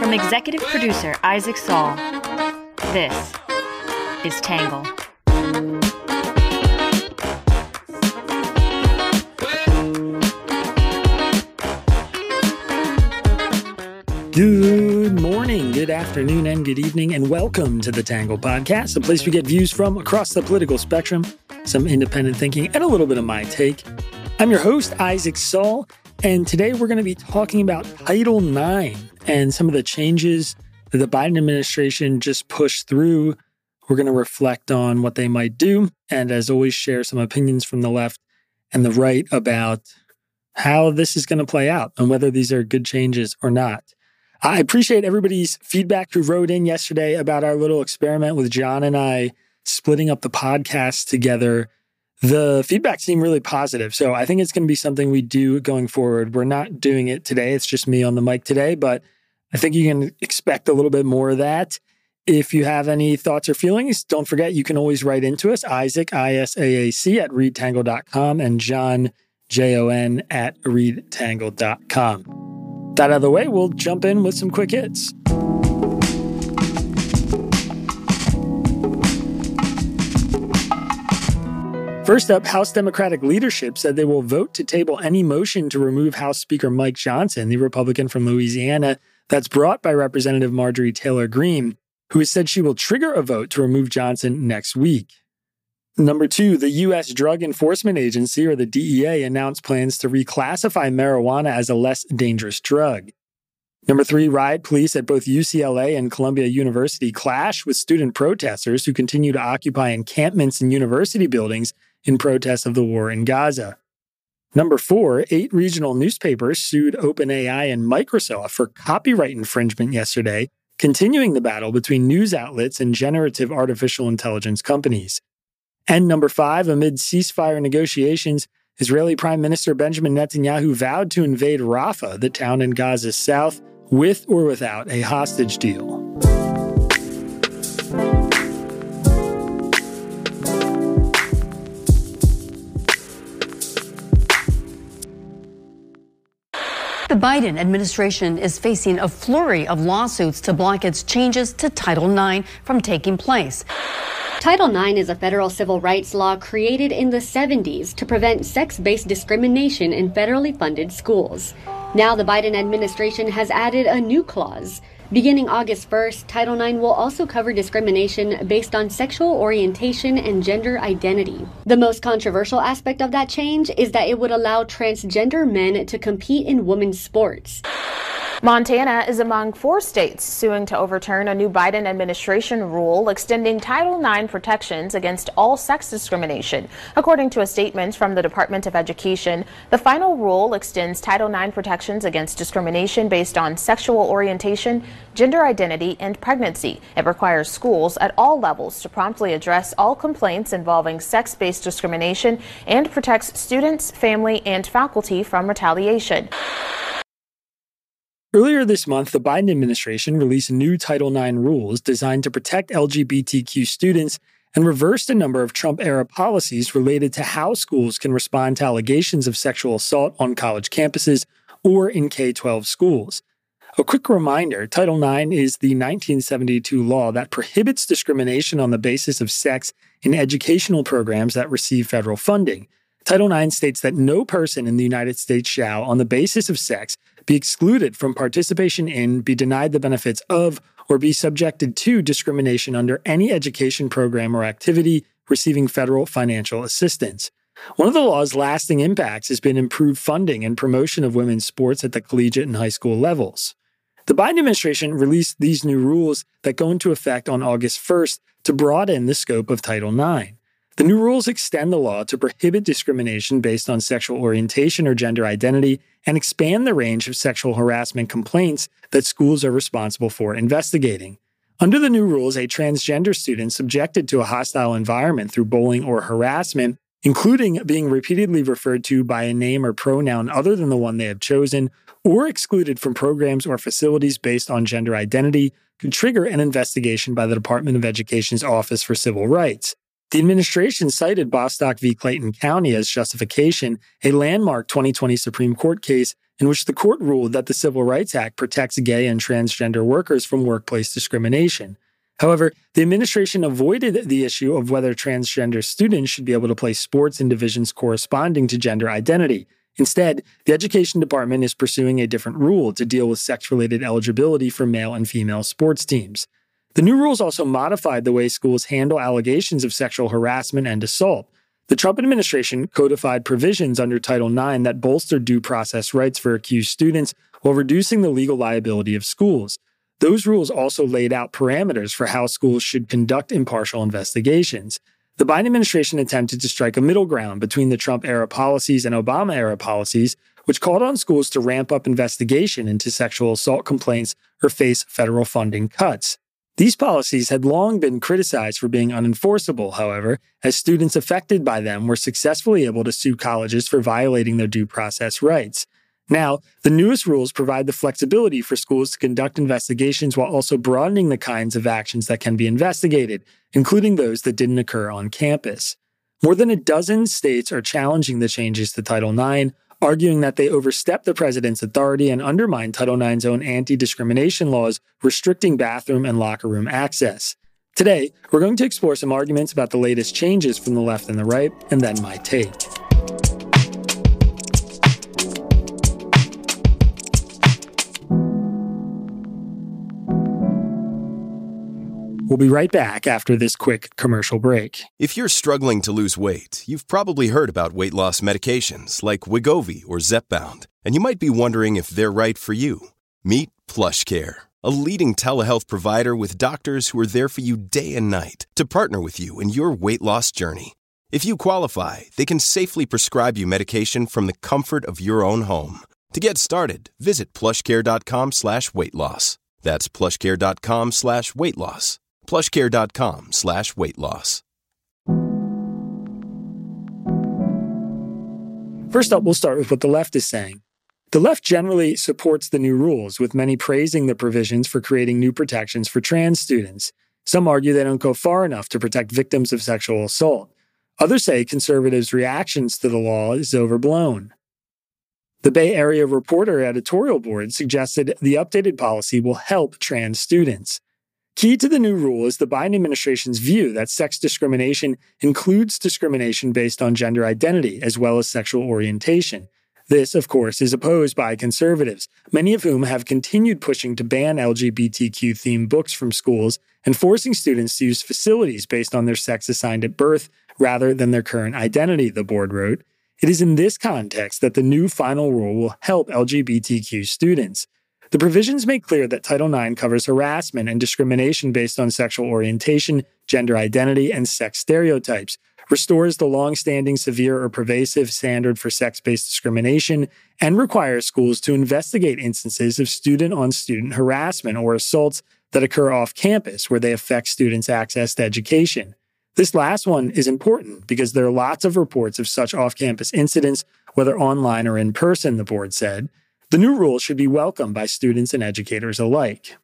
From executive producer Isaac Saul, this is Tangle. Good morning, good afternoon, and good evening, and welcome to the Tangle Podcast, a place we get views from across the political spectrum, some independent thinking, and a little bit of my take. I'm your host, Isaac Saul, and today we're going to be talking about Title IX and some of the changes that the Biden administration just pushed through. We're going to reflect on what they might do, and as always, share some opinions from the left and the right about how this is going to play out and whether these are good changes or not. I appreciate everybody's feedback who wrote in yesterday about our little experiment with John and I splitting up the podcast together. The feedback seemed really positive, so I think it's going to be something we do going forward. We're not doing it today. It's just me on the mic today, but I think you can expect a little bit more of that. If you have any thoughts or feelings, don't forget you can always write into us, Isaac, ISAAC, at readtangle.com, and John, JON, at readtangle.com. That out of the way, we'll jump in with some quick hits. First up, House Democratic leadership said they will vote to table any motion to remove House Speaker Mike Johnson, the Republican from Louisiana, that's brought by Representative Marjorie Taylor Greene, who has said she will trigger a vote to remove Johnson next week. Number two, the U.S. Drug Enforcement Agency, or the DEA, announced plans to reclassify marijuana as a less dangerous drug. Number three, riot police at both UCLA and Columbia University clash with student protesters who continue to occupy encampments in university buildings in protest of the war in Gaza. Number four, 8 regional newspapers sued OpenAI and Microsoft for copyright infringement yesterday, continuing the battle between news outlets and generative artificial intelligence companies. And number 5, amid ceasefire negotiations, Israeli Prime Minister Benjamin Netanyahu vowed to invade Rafah, the town in Gaza's south, with or without a hostage deal. The Biden administration is facing a flurry of lawsuits to block its changes to Title IX from taking place. Title IX is a federal civil rights law created in the 70s to prevent sex-based discrimination in federally funded schools. Now the Biden administration has added a new clause. Beginning August 1st, Title IX will also cover discrimination based on sexual orientation and gender identity. The most controversial aspect of that change is that it would allow transgender men to compete in women's sports. Montana is among 4 states suing to overturn a new Biden administration rule extending Title IX protections against all sex discrimination. According to a statement from the Department of Education, the final rule extends Title IX protections against discrimination based on sexual orientation, gender identity, and pregnancy. It requires schools at all levels to promptly address all complaints involving sex-based discrimination and protects students, family, and faculty from retaliation. Earlier this month, the Biden administration released new Title IX rules designed to protect LGBTQ students and reversed a number of Trump-era policies related to how schools can respond to allegations of sexual assault on college campuses or in K-12 schools. A quick reminder, Title IX is the 1972 law that prohibits discrimination on the basis of sex in educational programs that receive federal funding. Title IX states that no person in the United States shall, on the basis of sex, be excluded from participation in, be denied the benefits of, or be subjected to discrimination under any education program or activity receiving federal financial assistance. One of the law's lasting impacts has been improved funding and promotion of women's sports at the collegiate and high school levels. The Biden administration released these new rules that go into effect on August 1st to broaden the scope of Title IX. The new rules extend the law to prohibit discrimination based on sexual orientation or gender identity and expand the range of sexual harassment complaints that schools are responsible for investigating. Under the new rules, a transgender student subjected to a hostile environment through bullying or harassment, including being repeatedly referred to by a name or pronoun other than the one they have chosen, or excluded from programs or facilities based on gender identity, could trigger an investigation by the Department of Education's Office for Civil Rights. The administration cited Bostock v. Clayton County as justification, a landmark 2020 Supreme Court case in which the court ruled that the Civil Rights Act protects gay and transgender workers from workplace discrimination. However, the administration avoided the issue of whether transgender students should be able to play sports in divisions corresponding to gender identity. Instead, the Education Department is pursuing a different rule to deal with sex-related eligibility for male and female sports teams. The new rules also modified the way schools handle allegations of sexual harassment and assault. The Trump administration codified provisions under Title IX that bolstered due process rights for accused students while reducing the legal liability of schools. Those rules also laid out parameters for how schools should conduct impartial investigations. The Biden administration attempted to strike a middle ground between the Trump-era policies and Obama-era policies, which called on schools to ramp up investigation into sexual assault complaints or face federal funding cuts. These policies had long been criticized for being unenforceable, however, as students affected by them were successfully able to sue colleges for violating their due process rights. Now, the newest rules provide the flexibility for schools to conduct investigations while also broadening the kinds of actions that can be investigated, including those that didn't occur on campus. More than a dozen states are challenging the changes to Title IX, arguing that they overstep the president's authority and undermine Title IX's own anti-discrimination laws restricting bathroom and locker room access. Today, we're going to explore some arguments about the latest changes from the left and the right, and then my take. We'll be right back after this quick commercial break. If you're struggling to lose weight, you've probably heard about weight loss medications like Wegovy or Zepbound, and you might be wondering if they're right for you. Meet PlushCare, a leading telehealth provider with doctors who are there for you day and night to partner with you in your weight loss journey. If you qualify, they can safely prescribe you medication from the comfort of your own home. To get started, visit plushcare.com/weight-loss. That's plushcare.com/weight-loss. plushcare.com/weight-loss. First up, we'll start with what the left is saying. The left generally supports the new rules, with many praising the provisions for creating new protections for trans students. Some argue they don't go far enough to protect victims of sexual assault. Others say conservatives' reactions to the law is overblown. The Bay Area Reporter editorial board suggested the updated policy will help trans students. Key to the new rule is the Biden administration's view that sex discrimination includes discrimination based on gender identity as well as sexual orientation. This, of course, is opposed by conservatives, many of whom have continued pushing to ban LGBTQ-themed books from schools and forcing students to use facilities based on their sex assigned at birth rather than their current identity, the board wrote. It is in this context that the new final rule will help LGBTQ students. The provisions make clear that Title IX covers harassment and discrimination based on sexual orientation, gender identity, and sex stereotypes, restores the long-standing severe or pervasive standard for sex-based discrimination, and requires schools to investigate instances of student-on-student harassment or assaults that occur off campus where they affect students' access to education. This last one is important because there are lots of reports of such off-campus incidents, whether online or in person, the board said. The new rules should be welcomed by students and educators alike.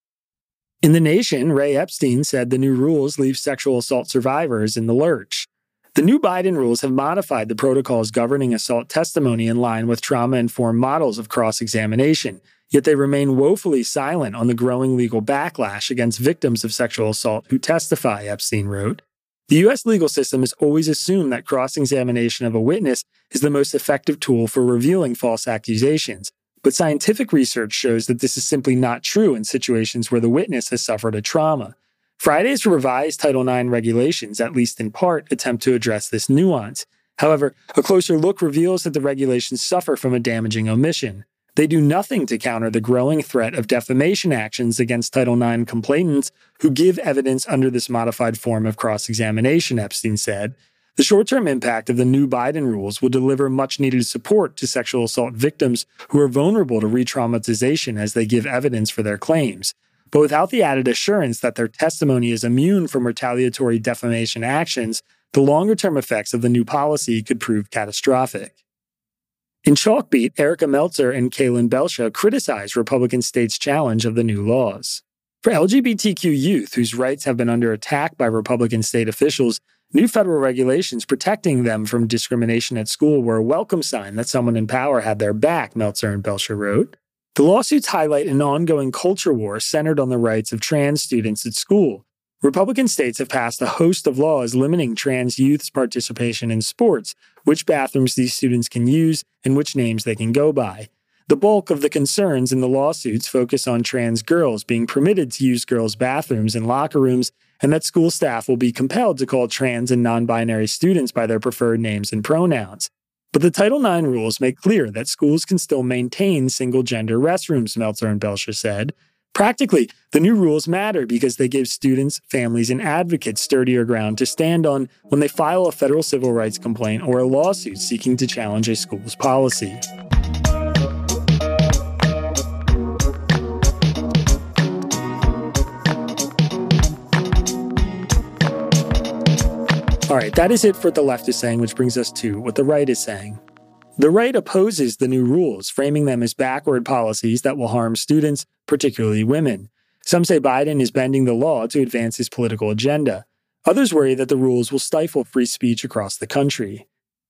In The Nation, Ray Epstein said the new rules leave sexual assault survivors in the lurch. The new Biden rules have modified the protocols governing assault testimony in line with trauma-informed models of cross-examination, yet they remain woefully silent on the growing legal backlash against victims of sexual assault who testify, Epstein wrote. The U.S. legal system has always assumed that cross-examination of a witness is the most effective tool for revealing false accusations. But scientific research shows that this is simply not true in situations where the witness has suffered a trauma. Friday's revised Title IX regulations, at least in part, attempt to address this nuance. However, a closer look reveals that the regulations suffer from a damaging omission. They do nothing to counter the growing threat of defamation actions against Title IX complainants who give evidence under this modified form of cross-examination, Epstein said. The short-term impact of the new Biden rules will deliver much-needed support to sexual assault victims who are vulnerable to re-traumatization as they give evidence for their claims. But without the added assurance that their testimony is immune from retaliatory defamation actions, the longer-term effects of the new policy could prove catastrophic. In Chalkbeat, Erica Meltzer and Kaylin Belsha criticized Republican states' challenge of the new laws. For LGBTQ youth whose rights have been under attack by Republican state officials, New federal regulations protecting them from discrimination at school were a welcome sign that someone in power had their back, Meltzer and Belcher wrote. The lawsuits highlight an ongoing culture war centered on the rights of trans students at school. Republican states have passed a host of laws limiting trans youth's participation in sports, which bathrooms these students can use, and which names they can go by. The bulk of the concerns in the lawsuits focus on trans girls being permitted to use girls' bathrooms and locker rooms, and that school staff will be compelled to call trans and non-binary students by their preferred names and pronouns. But the Title IX rules make clear that schools can still maintain single-gender restrooms, Meltzer and Belcher said. Practically, the new rules matter because they give students, families, and advocates sturdier ground to stand on when they file a federal civil rights complaint or a lawsuit seeking to challenge a school's policy. All right, that is it for what the left is saying, which brings us to what the right is saying. The right opposes the new rules, framing them as backward policies that will harm students, particularly women. Some say Biden is bending the law to advance his political agenda. Others worry that the rules will stifle free speech across the country.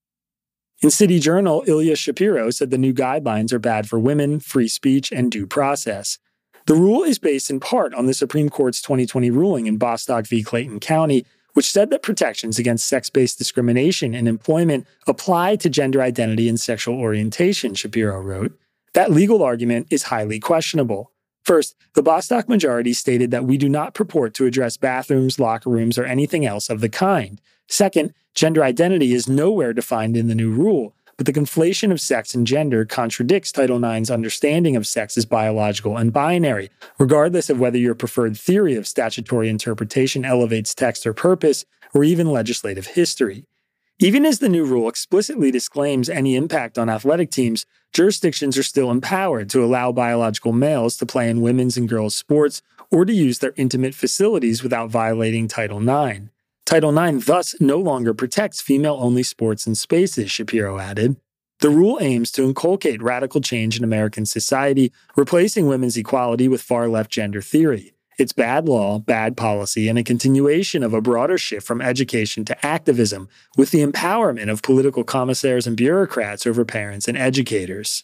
In City Journal, Ilya Shapiro said the new guidelines are bad for women, free speech, and due process. The rule is based in part on the Supreme Court's 2020 ruling in Bostock v. Clayton County, which said that protections against sex-based discrimination in employment apply to gender identity and sexual orientation, Shapiro wrote. That legal argument is highly questionable. First, the Bostock majority stated that we do not purport to address bathrooms, locker rooms, or anything else of the kind. Second, gender identity is nowhere defined in the new rule, but the conflation of sex and gender contradicts Title IX's understanding of sex as biological and binary, regardless of whether your preferred theory of statutory interpretation elevates text or purpose, or even legislative history. Even as the new rule explicitly disclaims any impact on athletic teams, jurisdictions are still empowered to allow biological males to play in women's and girls' sports or to use their intimate facilities without violating Title IX. Title IX thus no longer protects female-only sports and spaces, Shapiro added. The rule aims to inculcate radical change in American society, replacing women's equality with far-left gender theory. It's bad law, bad policy, and a continuation of a broader shift from education to activism, with the empowerment of political commissaires and bureaucrats over parents and educators.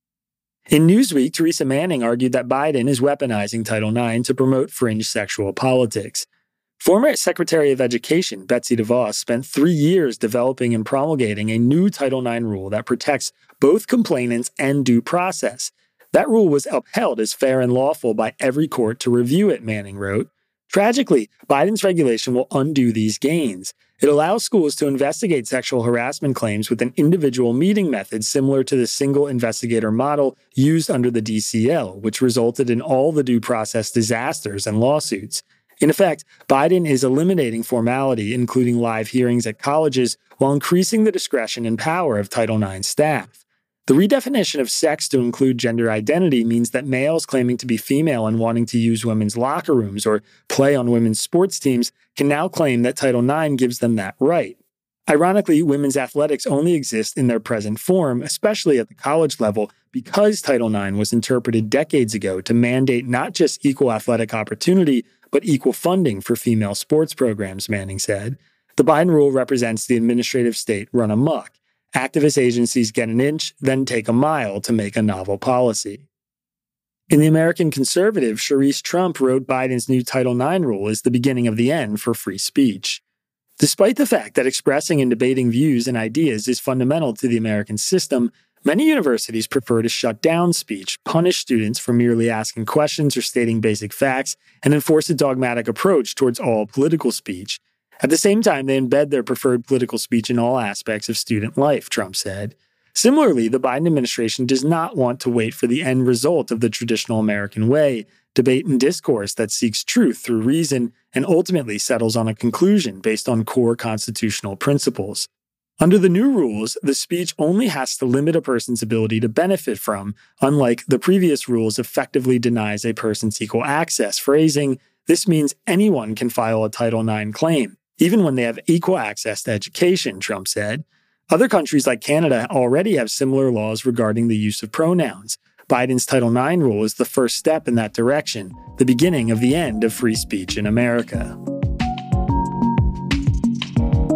In Newsweek, Teresa Manning argued that Biden is weaponizing Title IX to promote fringe sexual politics. Former Secretary of Education Betsy DeVos spent 3 years developing and promulgating a new Title IX rule that protects both complainants and due process. That rule was upheld as fair and lawful by every court to review it, Manning wrote. Tragically, Biden's regulation will undo these gains. It allows schools to investigate sexual harassment claims with an individual meeting method similar to the single investigator model used under the DCL, which resulted in all the due process disasters and lawsuits. In effect, Biden is eliminating formality, including live hearings at colleges, while increasing the discretion and power of Title IX staff. The redefinition of sex to include gender identity means that males claiming to be female and wanting to use women's locker rooms or play on women's sports teams can now claim that Title IX gives them that right. Ironically, women's athletics only exist in their present form, especially at the college level, because Title IX was interpreted decades ago to mandate not just equal athletic opportunity, but equal funding for female sports programs, Manning said. The Biden rule represents the administrative state run amok. Activist agencies get an inch, then take a mile to make a novel policy. In The American Conservative, Charisse Trump wrote Biden's new Title IX rule is the beginning of the end for free speech. Despite the fact that expressing and debating views and ideas is fundamental to the American system, many universities prefer to shut down speech, punish students for merely asking questions or stating basic facts, and enforce a dogmatic approach towards all political speech. At the same time, they embed their preferred political speech in all aspects of student life, Trump said. Similarly, the Biden administration does not want to wait for the end result of the traditional American way, debate and discourse that seeks truth through reason and ultimately settles on a conclusion based on core constitutional principles. Under the new rules, the speech only has to limit a person's ability to benefit from, unlike the previous rules effectively denies a person's equal access, phrasing, this means anyone can file a Title IX claim, even when they have equal access to education, Trump said. Other countries like Canada already have similar laws regarding the use of pronouns. Biden's Title IX rule is the first step in that direction, the beginning of the end of free speech in America.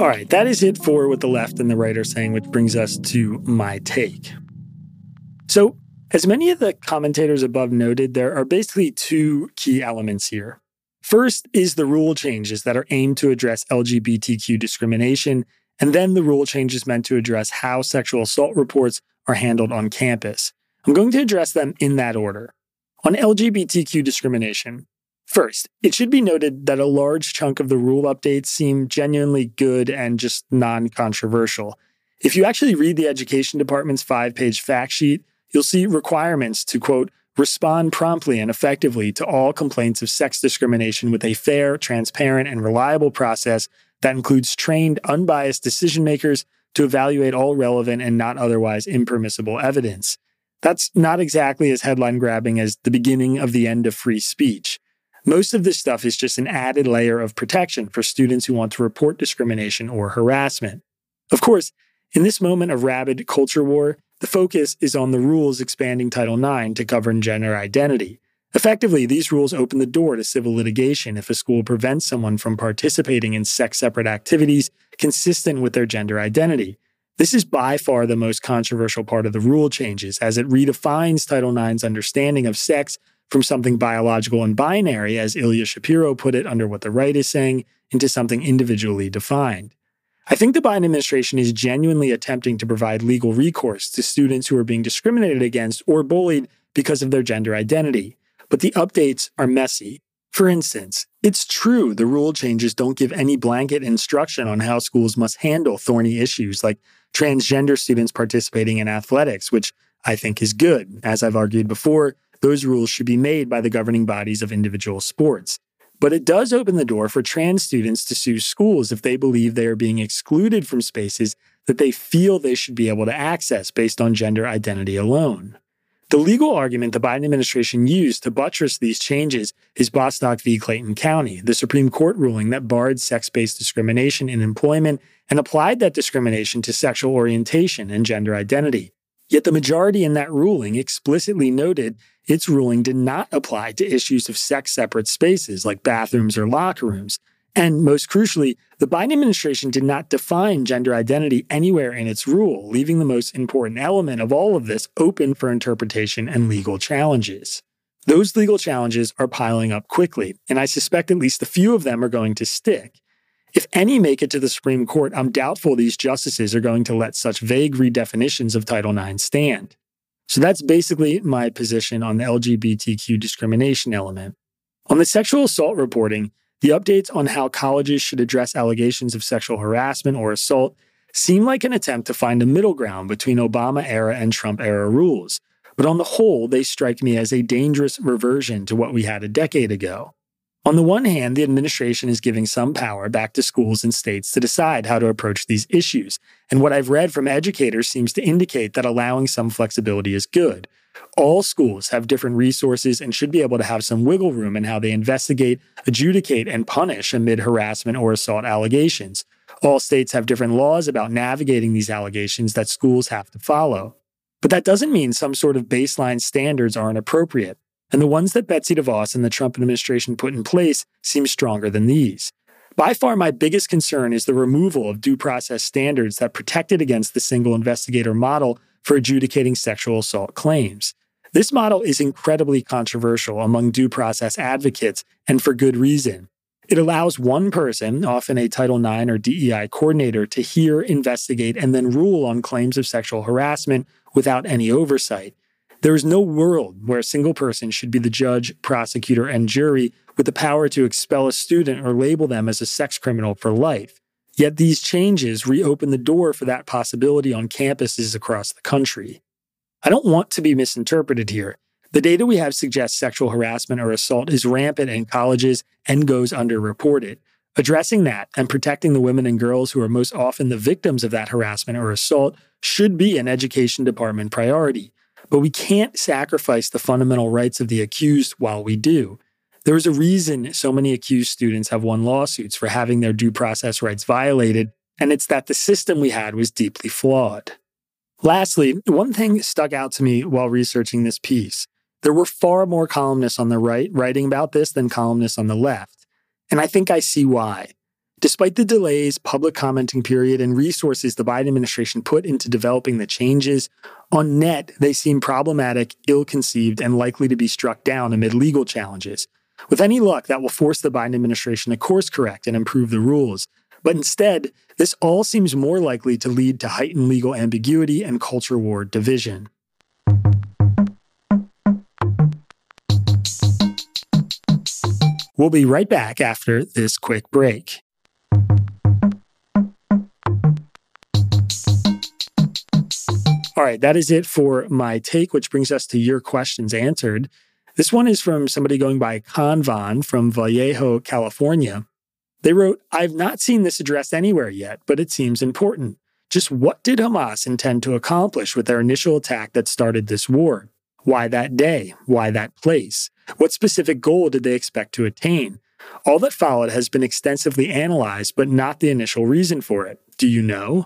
All right, that is it for what the left and the right are saying, which brings us to my take. So, as many of the commentators above noted, there are basically two key elements here. First is the rule changes that are aimed to address LGBTQ discrimination, and then the rule changes meant to address how sexual assault reports are handled on campus. I'm going to address them in that order. On LGBTQ discrimination, first, it should be noted that a large chunk of the rule updates seem genuinely good and just non-controversial. If you actually read the Education Department's 5-page fact sheet, you'll see requirements to, quote, respond promptly and effectively to all complaints of sex discrimination with a fair, transparent, and reliable process that includes trained, unbiased decision makers to evaluate all relevant and not otherwise impermissible evidence. That's not exactly as headline-grabbing as the beginning of the end of free speech. Most of this stuff is just an added layer of protection for students who want to report discrimination or harassment. Of course, in this moment of rabid culture war, the focus is on the rules expanding Title IX to govern gender identity. Effectively, these rules open the door to civil litigation if a school prevents someone from participating in sex-separate activities consistent with their gender identity. This is by far the most controversial part of the rule changes, as it redefines Title IX's understanding of sex from something biological and binary, as Ilya Shapiro put it under what the right is saying, into something individually defined. I think the Biden administration is genuinely attempting to provide legal recourse to students who are being discriminated against or bullied because of their gender identity. But the updates are messy. For instance, it's true the rule changes don't give any blanket instruction on how schools must handle thorny issues like transgender students participating in athletics, which I think is good. As I've argued before, those rules should be made by the governing bodies of individual sports. But it does open the door for trans students to sue schools if they believe they are being excluded from spaces that they feel they should be able to access based on gender identity alone. The legal argument the Biden administration used to buttress these changes is Bostock v. Clayton County, the Supreme Court ruling that barred sex-based discrimination in employment and applied that discrimination to sexual orientation and gender identity. Yet the majority in that ruling explicitly noted its ruling did not apply to issues of sex-separate spaces like bathrooms or locker rooms. And most crucially, the Biden administration did not define gender identity anywhere in its rule, leaving the most important element of all of this open for interpretation and legal challenges. Those legal challenges are piling up quickly, and I suspect at least a few of them are going to stick. If any make it to the Supreme Court, I'm doubtful these justices are going to let such vague redefinitions of Title IX stand. So that's basically my position on the LGBTQ discrimination element. On the sexual assault reporting, the updates on how colleges should address allegations of sexual harassment or assault seem like an attempt to find a middle ground between Obama-era and Trump-era rules. But on the whole, they strike me as a dangerous reversion to what we had a decade ago. On the one hand, the administration is giving some power back to schools and states to decide how to approach these issues, and what I've read from educators seems to indicate that allowing some flexibility is good. All schools have different resources and should be able to have some wiggle room in how they investigate, adjudicate, and punish amid harassment or assault allegations. All states have different laws about navigating these allegations that schools have to follow. But that doesn't mean some sort of baseline standards aren't appropriate. And the ones that Betsy DeVos and the Trump administration put in place seem stronger than these. By far, my biggest concern is the removal of due process standards that protected against the single investigator model for adjudicating sexual assault claims. This model is incredibly controversial among due process advocates, and for good reason. It allows one person, often a Title IX or DEI coordinator, to hear, investigate, and then rule on claims of sexual harassment without any oversight. There is no world where a single person should be the judge, prosecutor, and jury with the power to expel a student or label them as a sex criminal for life. Yet these changes reopen the door for that possibility on campuses across the country. I don't want to be misinterpreted here. The data we have suggests sexual harassment or assault is rampant in colleges and goes underreported. Addressing that and protecting the women and girls who are most often the victims of that harassment or assault should be an education department priority. But we can't sacrifice the fundamental rights of the accused while we do. There is a reason so many accused students have won lawsuits for having their due process rights violated, and it's that the system we had was deeply flawed. Lastly, one thing stuck out to me while researching this piece. There were far more columnists on the right writing about this than columnists on the left. And I think I see why. Despite the delays, public commenting period, and resources the Biden administration put into developing the changes, on net, they seem problematic, ill-conceived, and likely to be struck down amid legal challenges. With any luck, that will force the Biden administration to course correct and improve the rules. But instead, this all seems more likely to lead to heightened legal ambiguity and culture war division. We'll be right back after this quick break. All right, that is it for my take, which brings us to your questions answered. This one is from somebody going by Convan from Vallejo, California. They wrote, I've not seen this addressed anywhere yet, but it seems important. Just what did Hamas intend to accomplish with their initial attack that started this war? Why that day? Why that place? What specific goal did they expect to attain? All that followed has been extensively analyzed, but not the initial reason for it. Do you know?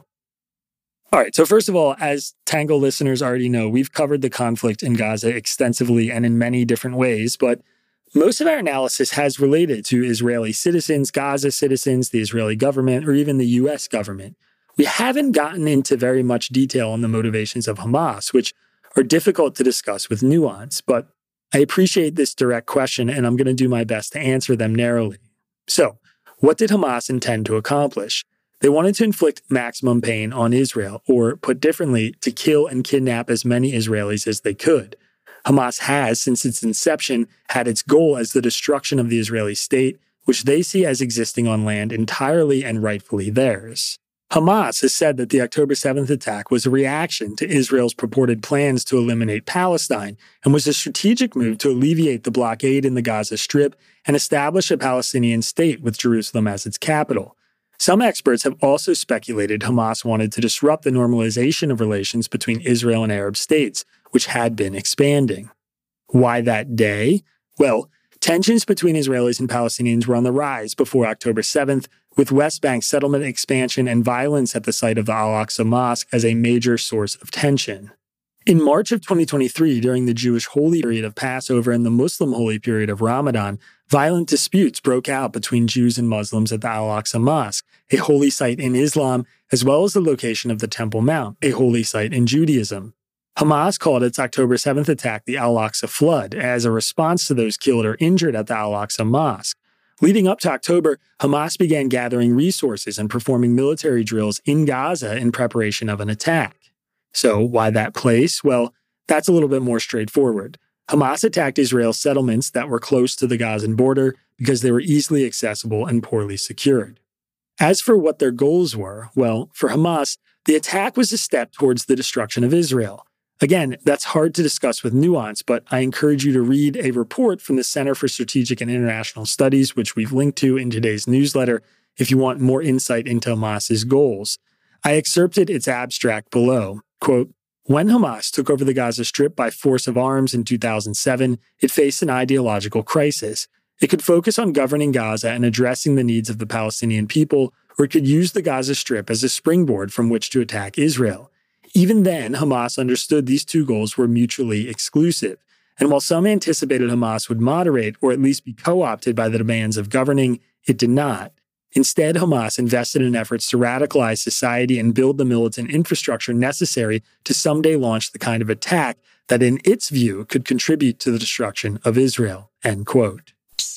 All right, so first of all, as Tangle listeners already know, we've covered the conflict in Gaza extensively and in many different ways, but most of our analysis has related to Israeli citizens, Gaza citizens, the Israeli government, or even the U.S. government. We haven't gotten into very much detail on the motivations of Hamas, which are difficult to discuss with nuance, but I appreciate this direct question, and I'm going to do my best to answer them narrowly. So, what did Hamas intend to accomplish? They wanted to inflict maximum pain on Israel, or put differently, to kill and kidnap as many Israelis as they could. Hamas has, since its inception, had its goal as the destruction of the Israeli state, which they see as existing on land entirely and rightfully theirs. Hamas has said that the October 7th attack was a reaction to Israel's purported plans to eliminate Palestine and was a strategic move to alleviate the blockade in the Gaza Strip and establish a Palestinian state with Jerusalem as its capital. Some experts have also speculated Hamas wanted to disrupt the normalization of relations between Israel and Arab states, which had been expanding. Why that day? Well, tensions between Israelis and Palestinians were on the rise before October 7th, with West Bank settlement expansion and violence at the site of the Al-Aqsa Mosque as a major source of tension. In March of 2023, during the Jewish holy period of Passover and the Muslim holy period of Ramadan, violent disputes broke out between Jews and Muslims at the Al-Aqsa Mosque, a holy site in Islam, as well as the location of the Temple Mount, a holy site in Judaism. Hamas called its October 7th attack the Al-Aqsa Flood as a response to those killed or injured at the Al-Aqsa Mosque. Leading up to October, Hamas began gathering resources and performing military drills in Gaza in preparation of an attack. So why that place? Well, that's a little bit more straightforward. Hamas attacked Israel's settlements that were close to the Gazan border because they were easily accessible and poorly secured. As for what their goals were, well, for Hamas, the attack was a step towards the destruction of Israel. Again, that's hard to discuss with nuance, but I encourage you to read a report from the Center for Strategic and International Studies, which we've linked to in today's newsletter, if you want more insight into Hamas's goals. I excerpted its abstract below. Quote, when Hamas took over the Gaza Strip by force of arms in 2007, it faced an ideological crisis. It could focus on governing Gaza and addressing the needs of the Palestinian people, or it could use the Gaza Strip as a springboard from which to attack Israel. Even then, Hamas understood these two goals were mutually exclusive. And while some anticipated Hamas would moderate or at least be co-opted by the demands of governing, it did not. Instead, Hamas invested in efforts to radicalize society and build the militant infrastructure necessary to someday launch the kind of attack that, in its view, could contribute to the destruction of Israel. End quote.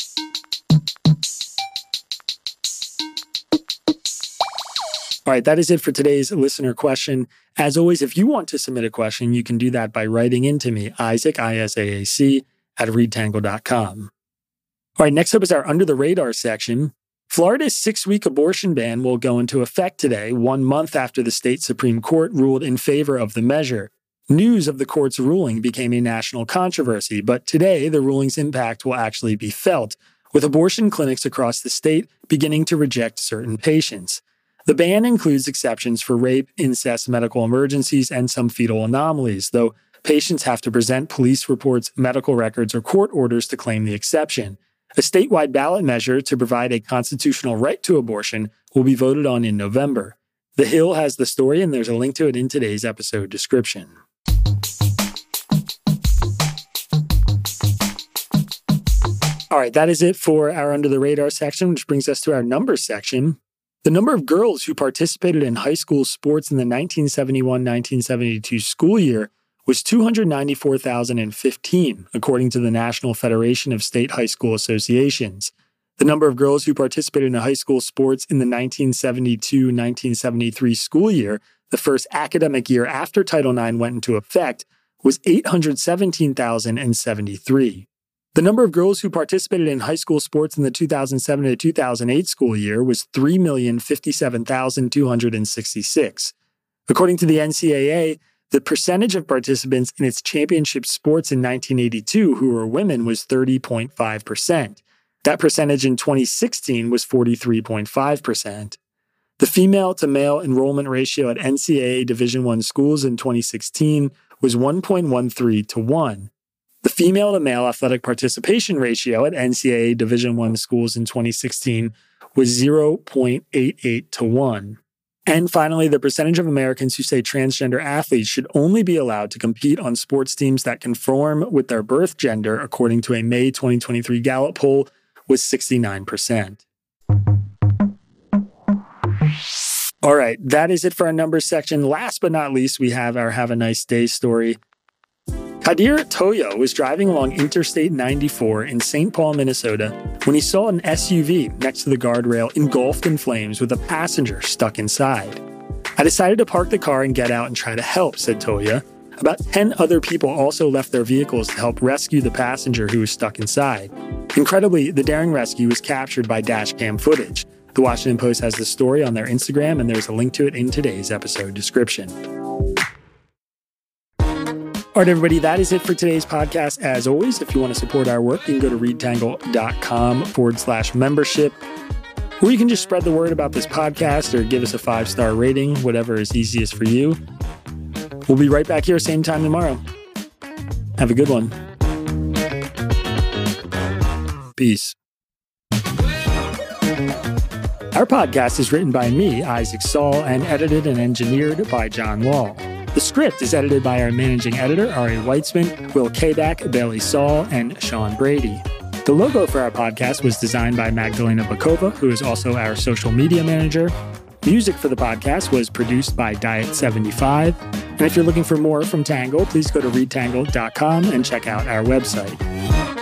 All right, that is it for today's listener question. As always, if you want to submit a question, you can do that by writing into me, Isaac, I-S-A-A-C, at readtangle.com. All right, next up is our Under the Radar section. Florida's 6-week abortion ban will go into effect today, 1 month after the state Supreme Court ruled in favor of the measure. News of the court's ruling became a national controversy, but today the ruling's impact will actually be felt, with abortion clinics across the state beginning to reject certain patients. The ban includes exceptions for rape, incest, medical emergencies, and some fetal anomalies, though patients have to present police reports, medical records, or court orders to claim the exception. A statewide ballot measure to provide a constitutional right to abortion will be voted on in November. The Hill has the story, and there's a link to it in today's episode description. All right, that is it for our Under the Radar section, which brings us to our numbers section. The number of girls who participated in high school sports in the 1971-1972 school year was 294,015, according to the National Federation of State High School Associations. The number of girls who participated in high school sports in the 1972-1973 school year, the first academic year after Title IX went into effect, was 817,073. The number of girls who participated in high school sports in the 2007 to 2008 school year was 3,057,266. According to the NCAA, the percentage of participants in its championship sports in 1982 who were women was 30.5%. That percentage in 2016 was 43.5%. The female-to-male enrollment ratio at NCAA Division I schools in 2016 was 1.13 to 1. The female-to-male athletic participation ratio at NCAA Division I schools in 2016 was 0.88 to 1. And finally, the percentage of Americans who say transgender athletes should only be allowed to compete on sports teams that conform with their birth gender, according to a May 2023 Gallup poll, was 69%. All right, that is it for our numbers section. Last but not least, we have our Have a Nice Day story. Kadir Toyo was driving along Interstate 94 in St. Paul, Minnesota, when he saw an SUV next to the guardrail engulfed in flames with a passenger stuck inside. I decided to park the car and get out and try to help, said Toya. About 10 other people also left their vehicles to help rescue the passenger who was stuck inside. Incredibly, the daring rescue was captured by dashcam footage. The Washington Post has the story on their Instagram, and there's a link to it in today's episode description. All right, everybody, that is it for today's podcast. As always, if you want to support our work, you can go to readtangle.com/membership, or you can just spread the word about this podcast or give us a 5-star rating, whatever is easiest for you. We'll be right back here, same time tomorrow. Have a good one. Peace. Our podcast is written by me, Isaac Saul, and edited and engineered by John Wall. The script is edited by our managing editor, Ari Weitzman, Will Kabak, Bailey Saul, and Sean Brady. The logo for our podcast was designed by Magdalena Bakova, who is also our social media manager. Music for the podcast was produced by Diet75. And if you're looking for more from Tangle, please go to readtangle.com and check out our website.